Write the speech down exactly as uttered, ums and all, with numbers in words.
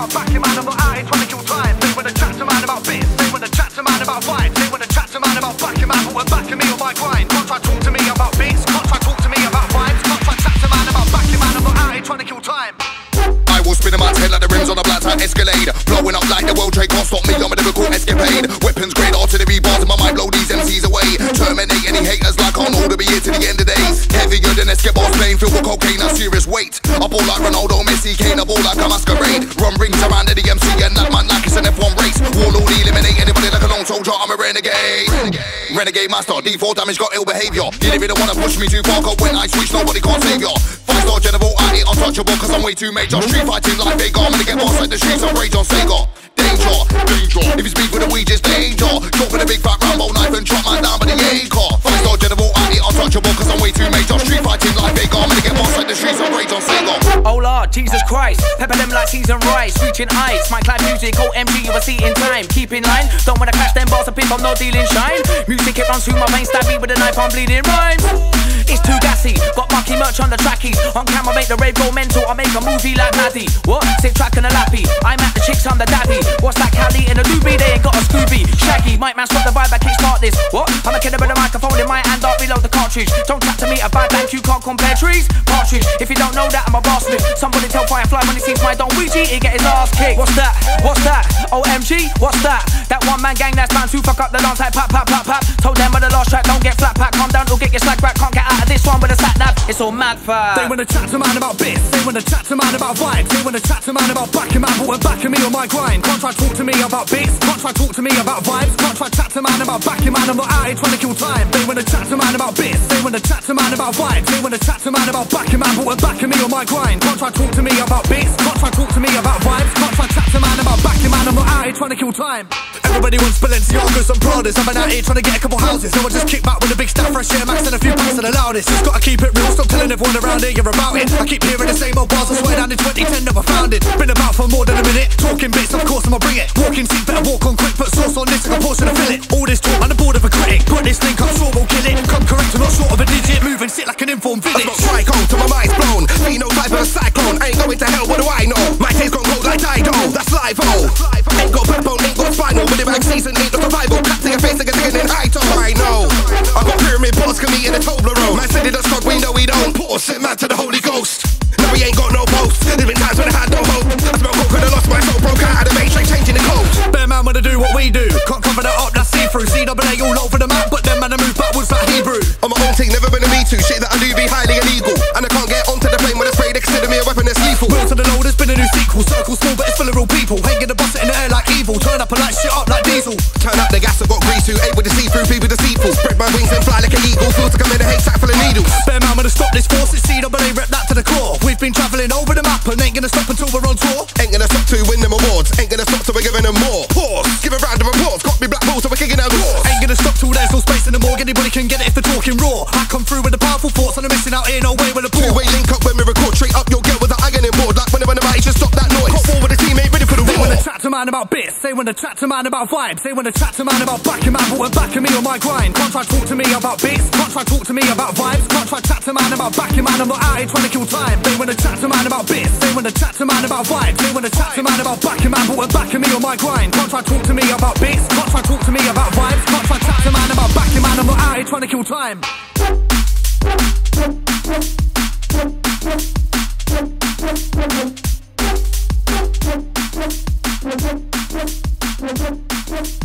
about backing man, I'm not out here trying to kill time. They wanna chat to man about bits, they wanna chat to man about vibes, they wanna chat to man about backing man, but we're backing me on my grind. Can't try talk to me about bits, can't try talk to me about vibes, can't try chat to man about backing man, I'm not out here trying to kill time. I will spin in my head like the rims on a black tie Escalade. Blowing up like the world trade, can't stop me, I'm a lyrical escapade. Weapons grade, artillery bars in my mind, blow these M Cs away. Terminate any haters like Arnold, to be here to the end of days. Heavier than Escobar's plane, filled with cocaine and serious weight. I ball like Ronaldo, Messi, Kane, I ball like a masquerade. Run rings around to the M C and that man like it's an F one race. Warlord, eliminate anybody like a lone soldier, I'm a renegade. Renegade, renegade master, D four damage, got ill behaviour. You didn't wanna push me too far, cause when I switch, nobody can't save ya. Five star general, I ain't untouchable, cause I'm way too major. Street fighting like Vega, I'm gonna get boss like the streets of Rage on Sega. Danger, danger, if you speak with a weed, just danger. Drop with a big fat Rambo knife and chop man down by the acre. Five star general, I ain't untouchable, cause I'm way too major. Street fighting like Vega, I'm gonna get boss like the streets of Rage on Sega. Oh Lord, Jesus Christ, pepper them like season rice, reaching heights. My clap music, O M G, you will see in time. Keep in line, don't wanna catch them bars up if I'm not dealing shine. Music it runs through my veins, stab me with a knife, I'm bleeding rhymes. It's too gassy, got mucky merch on the trackies. On camera make the rave go mental, I make a movie like Maddie. What? Sit track and a lappy, I'm at the chicks, I'm the daddy. What's that Cali in a doobie, they ain't got a Scooby. Shaggy, Mike man stop the vibe, I can't start this. What? I'm a kid with a microphone in my hand, I'll reload the cartridge. Don't chat to me about that, you can't compare trees. Partridge, if you don't know that, I'm a boss smith. Somebody tell Firefly when he sees my Don Ouija, he get his ass kicked. What's that? What's that? O M G, what's that? That one man gang that's bound to fuck up the dance like pap, pap, pap, pap. Told them on the last track, don't get flat pack, calm down or get your slack back. Can't get out of this one with a sat nav, it's all mad fire. They wanna chat to man about bits, they wanna chat to man about vibes, they wanna chat to man about backing man, but we're backing me on my grind. Can't try talk to me about bits, can't try talk to me about vibes, can't try chat to man about backing man, I'm not out here trying to kill time. They wanna chat to man about bits, they wanna chat to man about vibes, they wanna chat to man about backing man, but we're backing me on my grind. Can't try talk to me about bits, can't try talk to me about vibes, can't try chat to man about backing man, I'm not out here trying to kill time. Everybody wants Balenciagas and Pradas, I've been out here trying to get a couple houses, so I just kick back with a big stack, fresh air max and a few packs of the loudest. Just gotta keep it real, stop telling everyone around here you're about it. I keep hearing the same old bars, I swear down in twenty ten never found it. Been about for more than a minute, talking bits, of course I'ma bring it. Walking seat, better walk on quick, put sauce on this like a portion of fillet. All this talk, I'm the board of a critic, put this link up, sure we'll kill it. Come correct, I'm not short of a digit, moving sit like an informed village. I'm not psycho, till my mind's blown. Phenotype of a cyclone, I ain't going to hell, what do I know? My taste gone cold like Dido, that's live, oh. Ain't got backbone, ain't got spinal, with the bag season, ain't no survival. Clap to your face like a chicken in high top, I know. I got pyramid boss, can meet in a Toblerone. Man said it does squad, we know we don't. Pause, sit mad to the Holy Ghost. No, we ain't got no posts. There's been times when I had no hope. I smell coke and I lost my soul, broke out of the matrix, changing the code. Bear man wanna do what we do, can't cover that up, that's see-through. C double A all over the map, but them man I move backwards like Hebrew. On my own thing, never been a me too. Shit that I do be highly illegal, and I can't get onto the plane when I spray. They consider me a weapon that's lethal. Wheels to the low, there's been a new sequel. Circle small, but it's full of real people. Ain't gonna bust it in the air like evil. Turn up and light shit up like diesel. Turn up the gas, I got grease too. Able to see through people deceitful. Spread my wings and fly like an eagle. Feel to come in a haystack full of needles. Bear man wanna stop this force, it's C double A, rep that to the core. We've been travelling over the map and ain't gonna stop until we're on tour. Ain't gonna stop to win them awards. Ain't gonna stop till we're giving them more. Pause, give a round of applause. Got me black balls so we're kicking out doors. Ain't gonna stop till there's no space in the morgue. Anybody can get it if they're talking raw. I come through with the powerful thoughts and I'm missing out here, no way with a ball. Two-way link up when we record. Straight up, you'll get with the iron in board. Like when I'm on the mic, just stop that noise. Got war with the team, ain't ready for the war. They wanna chat to man about bits, they wanna chat to man about vibes, they wanna chat to man about backing man, but we're backing me on my grind. Can't try talk to me about bits, can't try talk to me about vibes, can't try chat to man about backing man, I'm not out here trying to kill time. They wanna chat to man about bits, they wanna chat to man about vibes, they wanna chat to man about backing man, but we're backing me on my grind. Can't try talk to me about bits, can't try talk to me about vibes, can't try chat to man about backing man, I'm not out here trying to kill time. We'll be right back.